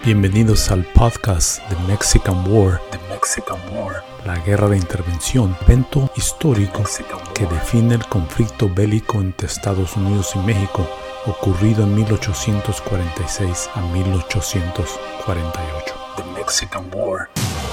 Bienvenidos al podcast The Mexican War, la guerra de intervención, evento histórico que define el conflicto bélico entre Estados Unidos y México, ocurrido en 1846 a 1848. The Mexican War.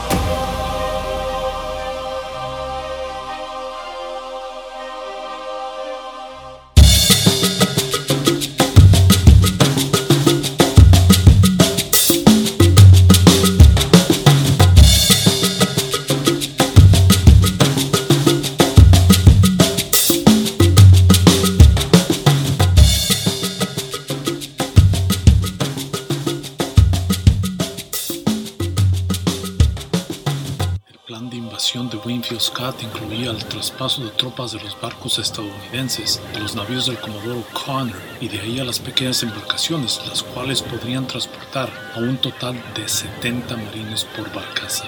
De Winfield Scott incluía el traspaso de tropas de los barcos estadounidenses a los navíos del Comodoro Connor y de ahí a las pequeñas embarcaciones, las cuales podrían transportar a un total de 70 marines por barcaza.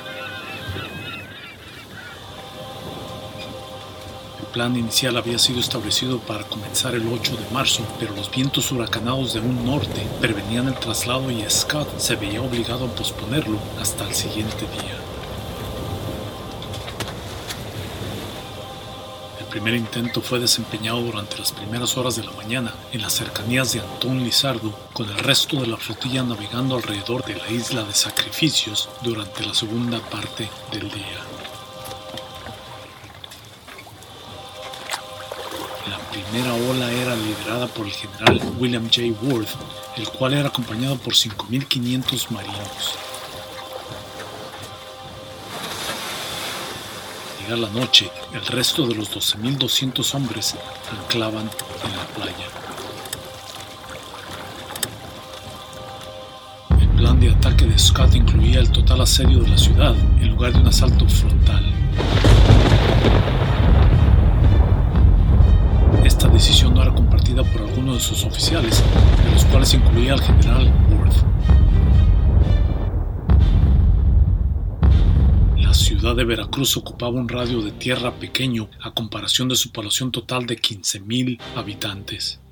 El plan inicial había sido establecido para comenzar el 8 de marzo, pero los vientos huracanados de un norte prevenían el traslado y Scott se veía obligado a posponerlo hasta el siguiente día. El primer intento fue desempeñado durante las primeras horas de la mañana en las cercanías de Antón Lizardo, con el resto de la flotilla navegando alrededor de la isla de Sacrificios durante la segunda parte del día. La primera ola era liderada por el general William J. Worth, el cual era acompañado por 5.500 marinos. Al llegar la noche, el resto de los 12.200 hombres anclaban en la playa. El plan de ataque de Scott incluía el total asedio de la ciudad en lugar de un asalto frontal. Esta decisión no era compartida por algunos de sus oficiales, de los cuales incluía al general Worth. La ciudad de Veracruz ocupaba un radio de tierra pequeño a comparación de su población total de 15,000 habitantes.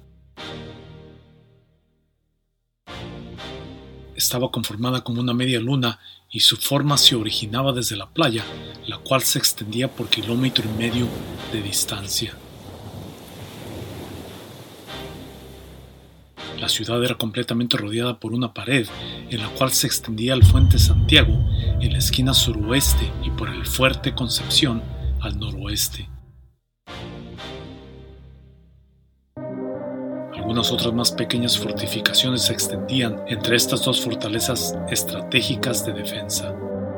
Estaba conformada como una media luna y su forma se originaba desde la playa, la cual se extendía por 1,5 kilómetros de distancia. La ciudad era completamente rodeada por una pared en la cual se extendía el Fuerte Santiago en la esquina suroeste y por el Fuerte Concepción al noroeste. Algunas otras más pequeñas fortificaciones se extendían entre estas dos fortalezas estratégicas de defensa.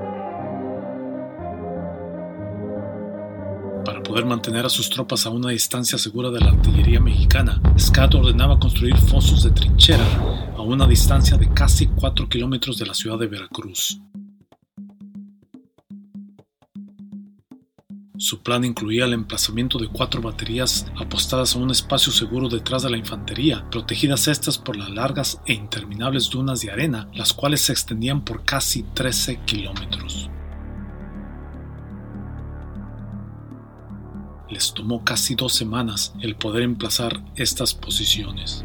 Para poder mantener a sus tropas a una distancia segura de la artillería mexicana, Scott ordenaba construir fosos de trinchera a una distancia de casi 4 kilómetros de la ciudad de Veracruz. Su plan incluía el emplazamiento de 4 baterías apostadas a un espacio seguro detrás de la infantería, protegidas estas por las largas e interminables dunas de arena, las cuales se extendían por casi 13 kilómetros. Les tomó casi 2 semanas el poder emplazar estas posiciones.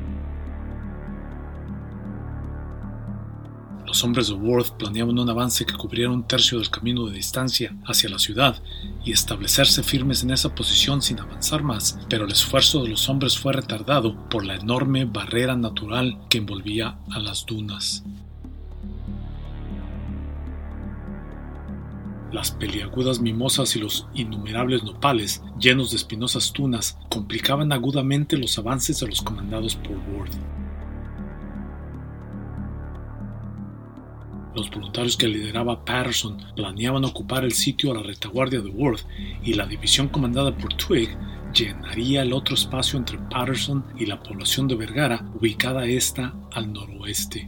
Los hombres de Worth planeaban un avance que cubriera 1/3 del camino de distancia hacia la ciudad y establecerse firmes en esa posición sin avanzar más, pero el esfuerzo de los hombres fue retardado por la enorme barrera natural que envolvía a las dunas. Las peliagudas mimosas y los innumerables nopales, llenos de espinosas tunas, complicaban agudamente los avances de los comandados por Worth. Los voluntarios que lideraba Patterson planeaban ocupar el sitio a la retaguardia de Worth y la división comandada por Twigg llenaría el otro espacio entre Patterson y la población de Vergara, ubicada esta al noroeste.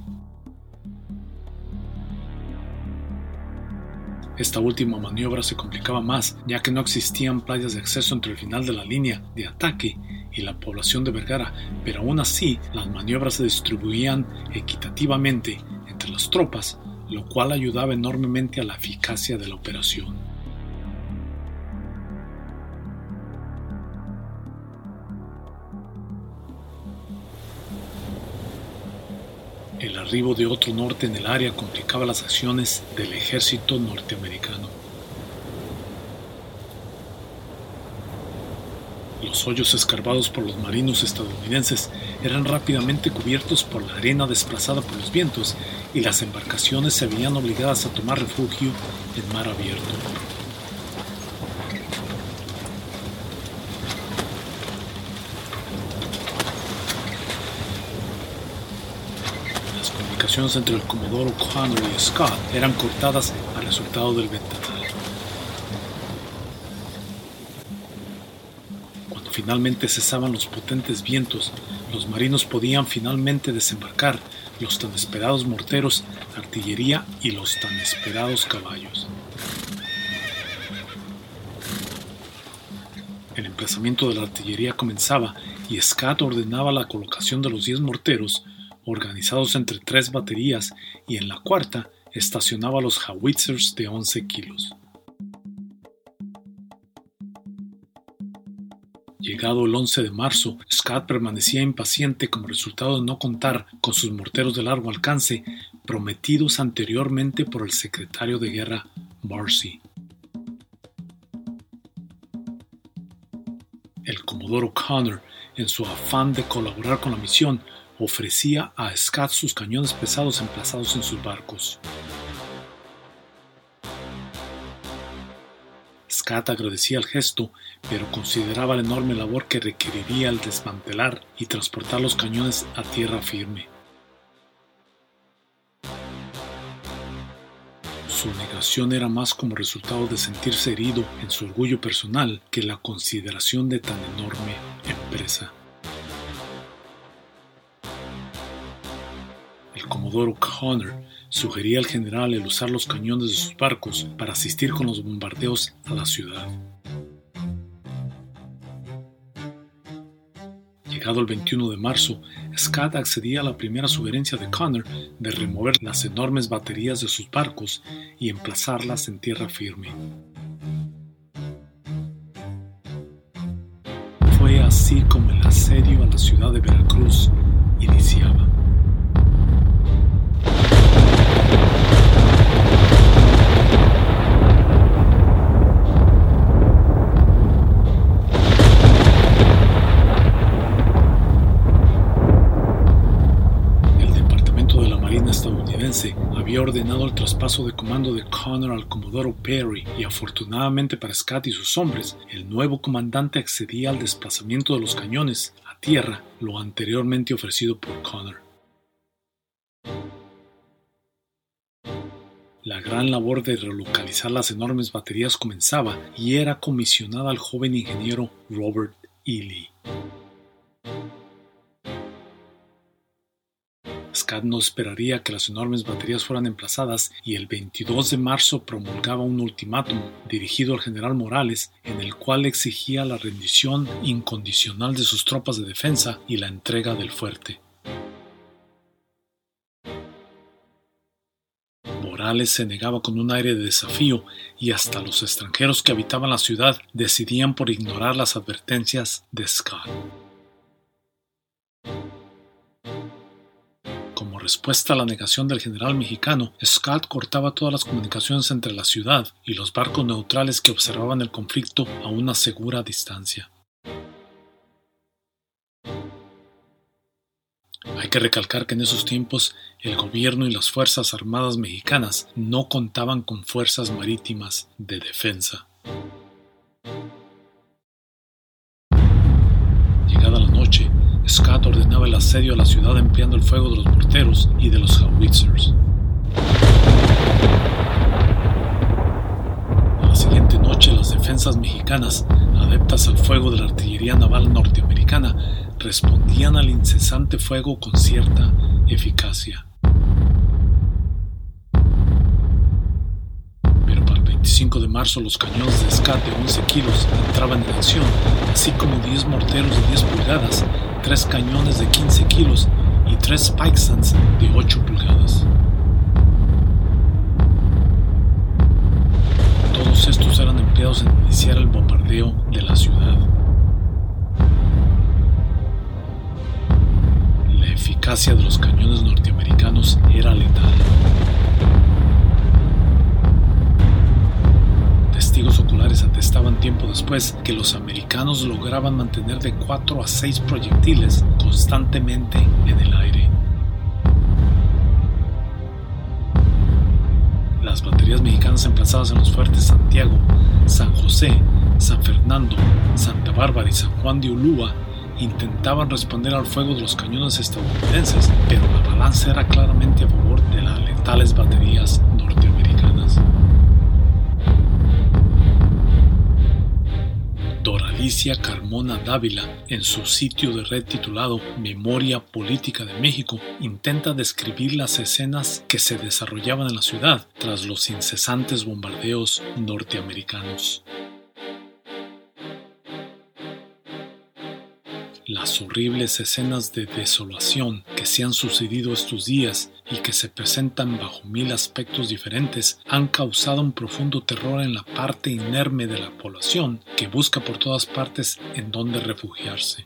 Esta última maniobra se complicaba más, ya que no existían playas de acceso entre el final de la línea de ataque y la población de Vergara, pero aún así las maniobras se distribuían equitativamente entre las tropas, lo cual ayudaba enormemente a la eficacia de la operación. El arribo de otro norte en el área complicaba las acciones del ejército norteamericano. Los hoyos escarbados por los marinos estadounidenses eran rápidamente cubiertos por la arena desplazada por los vientos y las embarcaciones se veían obligadas a tomar refugio en mar abierto. Las comunicaciones entre el comodoro Connor y Scott eran cortadas a resultado del ventanal. Finalmente cesaban los potentes vientos, los marinos podían finalmente desembarcar los tan esperados morteros, artillería y los tan esperados caballos. El emplazamiento de la artillería comenzaba y Scott ordenaba la colocación de los 10 morteros, organizados entre 3 baterías, y en la cuarta estacionaba los howitzers de 11 kilos. Llegado el 11 de marzo, Scott permanecía impaciente como resultado de no contar con sus morteros de largo alcance prometidos anteriormente por el secretario de guerra Barcy. El comodoro Connor, en su afán de colaborar con la misión, ofrecía a Scott sus cañones pesados emplazados en sus barcos. Scott agradecía el gesto, pero consideraba la enorme labor que requeriría el desmantelar y transportar los cañones a tierra firme. Su negación era más como resultado de sentirse herido en su orgullo personal que la consideración de tan enorme empresa. El comodoro Connor sugería al general el usar los cañones de sus barcos para asistir con los bombardeos a la ciudad. Llegado el 21 de marzo, Scott accedía a la primera sugerencia de Connor de remover las enormes baterías de sus barcos y emplazarlas en tierra firme. Fue así como el asedio a la ciudad de Veracruz iniciaba. Había ordenado el traspaso de comando de Connor al comodoro Perry y afortunadamente para Scott y sus hombres, el nuevo comandante accedía al desplazamiento de los cañones a tierra, lo anteriormente ofrecido por Connor. La gran labor de relocalizar las enormes baterías comenzaba y era comisionada al joven ingeniero Robert E. Lee. Scott no esperaría que las enormes baterías fueran emplazadas y el 22 de marzo promulgaba un ultimátum dirigido al general Morales en el cual exigía la rendición incondicional de sus tropas de defensa y la entrega del fuerte. Morales se negaba con un aire de desafío y hasta los extranjeros que habitaban la ciudad decidían por ignorar las advertencias de Scott. Como respuesta a la negación del general mexicano, Scott cortaba todas las comunicaciones entre la ciudad y los barcos neutrales que observaban el conflicto a una segura distancia. Hay que recalcar que en esos tiempos el gobierno y las fuerzas armadas mexicanas no contaban con fuerzas marítimas de defensa. Llegada la noche, Scott ordenaba el asedio a la ciudad empleando el fuego de los morteros y de los howitzers. A la siguiente noche, las defensas mexicanas, adeptas al fuego de la artillería naval norteamericana, respondían al incesante fuego con cierta eficacia. Pero para el 25 de marzo los cañones de Scott de 11 kilos entraban en acción, así como 10 morteros de 10 pulgadas, 3 cañones de 15 kilos y 3 Spikesuns de 8 pulgadas. Todos estos eran empleados en iniciar el bombardeo de la ciudad. La eficacia de los cañones norteamericanos después que los americanos lograban mantener de 4 a 6 proyectiles constantemente en el aire. Las baterías mexicanas emplazadas en los fuertes Santiago, San José, San Fernando, Santa Bárbara y San Juan de Ulúa intentaban responder al fuego de los cañones estadounidenses, pero la balanza era claramente a favor de las letales baterías norteamericanas. Doralicia Carmona Dávila, en su sitio de red titulado Memoria Política de México, intenta describir las escenas que se desarrollaban en la ciudad tras los incesantes bombardeos norteamericanos. Las horribles escenas de desolación que se han sucedido estos días y que se presentan bajo 1000 aspectos diferentes han causado un profundo terror en la parte inerme de la población que busca por todas partes en donde refugiarse.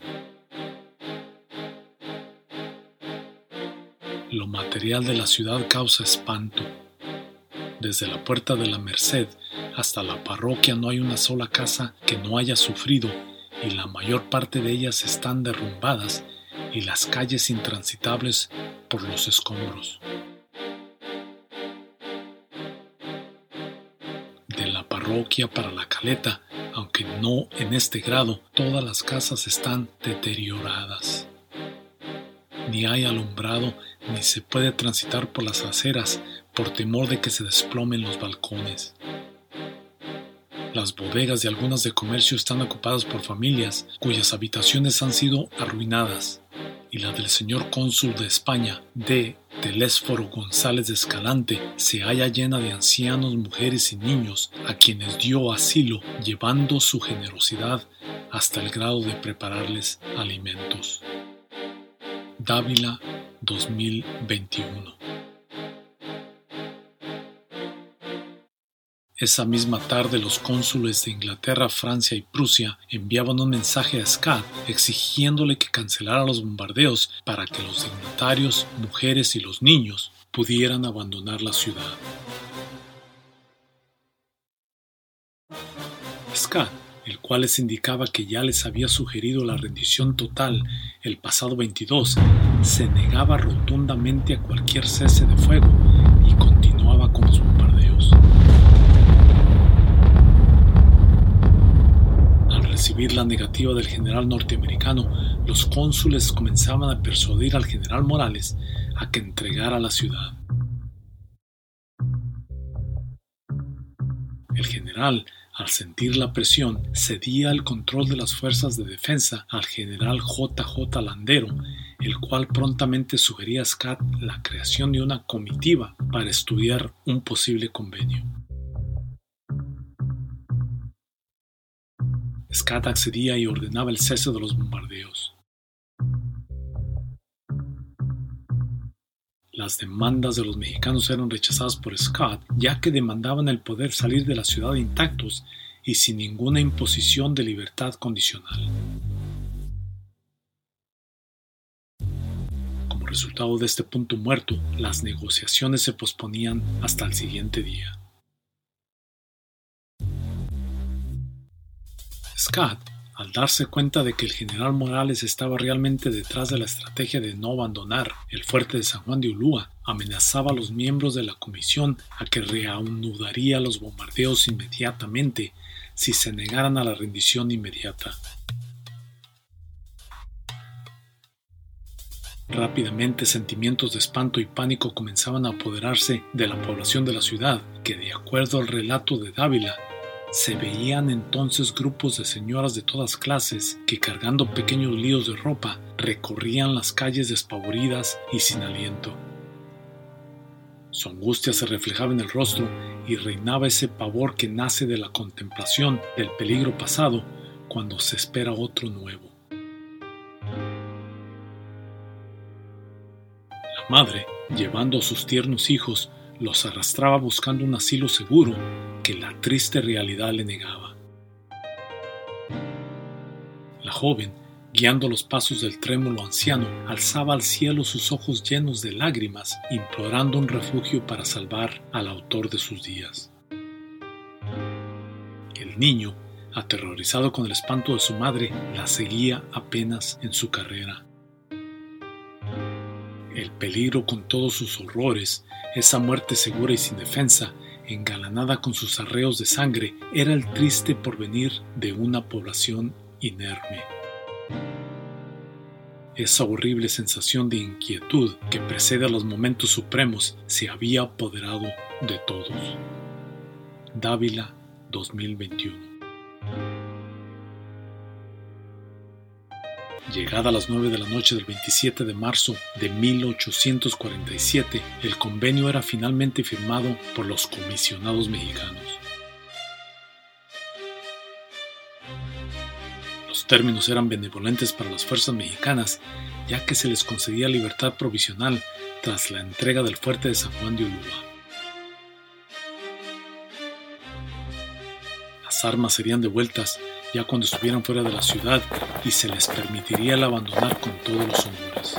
Lo material de la ciudad causa espanto. Desde la Puerta de la Merced hasta la parroquia no hay una sola casa que no haya sufrido, y la mayor parte de ellas están derrumbadas y las calles intransitables por los escombros. De la parroquia para la Caleta, aunque no en este grado, todas las casas están deterioradas. Ni hay alumbrado ni se puede transitar por las aceras por temor de que se desplomen los balcones. Las bodegas de algunas de comercio están ocupadas por familias cuyas habitaciones han sido arruinadas, y la del señor cónsul de España, D. Telésforo González de Escalante, se halla llena de ancianos, mujeres y niños a quienes dio asilo, llevando su generosidad hasta el grado de prepararles alimentos. Dávila, 2021. Esa misma tarde los cónsules de Inglaterra, Francia y Prusia enviaban un mensaje a Scott exigiéndole que cancelara los bombardeos para que los dignatarios, mujeres y los niños pudieran abandonar la ciudad. Scott, el cual les indicaba que ya les había sugerido la rendición total el pasado 22, se negaba rotundamente a cualquier cese de fuego y continuaba con los bombardeos. Al recibir la negativa del general norteamericano, los cónsules comenzaban a persuadir al general Morales a que entregara la ciudad. El general, al sentir la presión, cedía el control de las fuerzas de defensa al general J.J. Landero, el cual prontamente sugería a Scott la creación de una comitiva para estudiar un posible convenio. Scott accedía y ordenaba el cese de los bombardeos. Las demandas de los mexicanos eran rechazadas por Scott, ya que demandaban el poder salir de la ciudad intactos y sin ninguna imposición de libertad condicional. Como resultado de este punto muerto, las negociaciones se posponían hasta el siguiente día. Scott, al darse cuenta de que el general Morales estaba realmente detrás de la estrategia de no abandonar el fuerte de San Juan de Ulúa, amenazaba a los miembros de la comisión a que reanudaría los bombardeos inmediatamente si se negaran a la rendición inmediata. Rápidamente sentimientos de espanto y pánico comenzaban a apoderarse de la población de la ciudad, que de acuerdo al relato de Dávila, se veían entonces grupos de señoras de todas clases que, cargando pequeños líos de ropa, recorrían las calles despavoridas y sin aliento. Su angustia se reflejaba en el rostro y reinaba ese pavor que nace de la contemplación del peligro pasado cuando se espera otro nuevo. La madre, llevando a sus tiernos hijos, los arrastraba buscando un asilo seguro que la triste realidad le negaba. La joven, guiando los pasos del trémulo anciano, alzaba al cielo sus ojos llenos de lágrimas, implorando un refugio para salvar al autor de sus días. El niño, aterrorizado con el espanto de su madre, la seguía apenas en su carrera. El peligro con todos sus horrores, esa muerte segura y sin defensa, engalanada con sus arreos de sangre, era el triste porvenir de una población inerme. Esa horrible sensación de inquietud que precede a los momentos supremos se había apoderado de todos. Dávila, 2021. Llegada a las 9 de la noche del 27 de marzo de 1847, el convenio era finalmente firmado por los comisionados mexicanos. Los términos eran benevolentes para las fuerzas mexicanas, ya que se les concedía libertad provisional tras la entrega del fuerte de San Juan de Ulúa. Las armas serían devueltas ya cuando estuvieran fuera de la ciudad y se les permitiría el abandonar con todos los honores.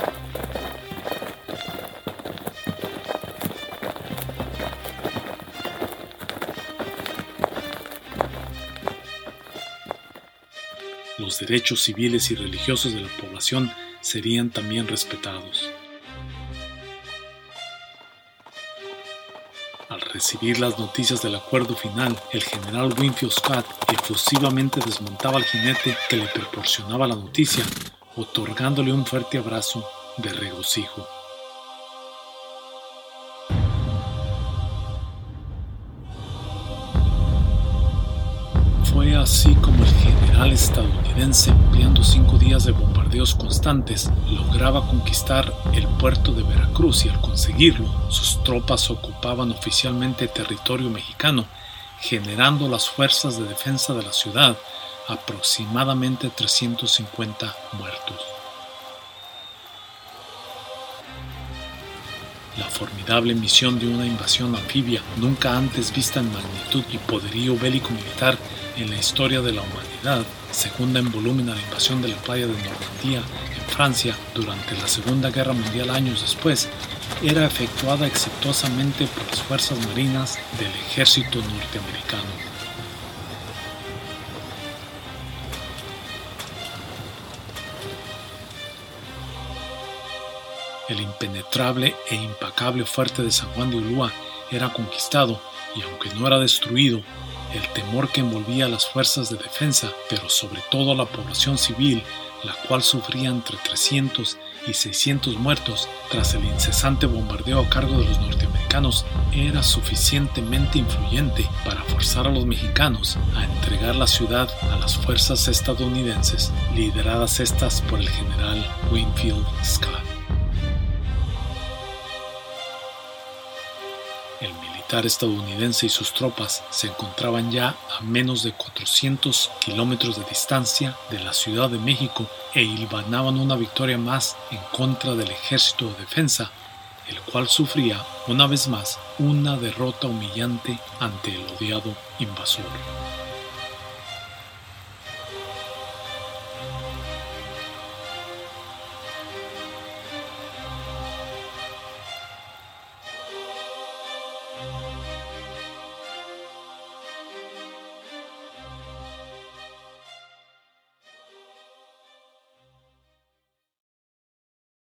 Los derechos civiles y religiosos de la población serían también respetados. Al recibir las noticias del acuerdo final, el general Winfield Scott efusivamente desmontaba al jinete que le proporcionaba la noticia, otorgándole un fuerte abrazo de regocijo. Fue así como el general estadounidense, empleando 5 días de bombardeos constantes, lograba conquistar el puerto de Veracruz, y al conseguirlo, sus tropas ocupaban oficialmente territorio mexicano, generando las fuerzas de defensa de la ciudad aproximadamente 350 muertos. La formidable misión de una invasión anfibia, nunca antes vista en magnitud y poderío bélico militar en la historia de la humanidad, segunda en volumen a la invasión de la playa de Normandía en Francia durante la Segunda Guerra Mundial años después, era efectuada exitosamente por las fuerzas marinas del ejército norteamericano. El impenetrable e impacable fuerte de San Juan de Ulúa era conquistado y, aunque no era destruido, el temor que envolvía a las fuerzas de defensa, pero sobre todo a la población civil, la cual sufría entre 300 y 600 muertos tras el incesante bombardeo a cargo de los norteamericanos, era suficientemente influyente para forzar a los mexicanos a entregar la ciudad a las fuerzas estadounidenses, lideradas estas por el general Winfield Scott. El militar estadounidense y sus tropas se encontraban ya a menos de 400 kilómetros de distancia de la Ciudad de México e hilvanaban una victoria más en contra del ejército de defensa, el cual sufría, una vez más, una derrota humillante ante el odiado invasor.